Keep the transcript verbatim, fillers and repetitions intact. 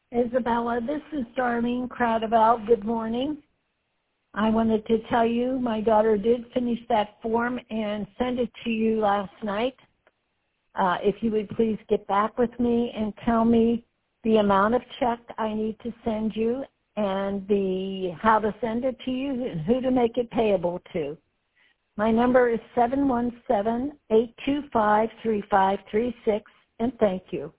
Isabella, this is Darlene Cradavell. Good morning. I wanted to tell you my daughter did finish that form and send it to you last night. Uh, if you would please get back with me and tell me the amount of check I need to send you and the how to send it to you and who to make it payable to. My number is seven one seven, eight two five, three five three six, and thank you.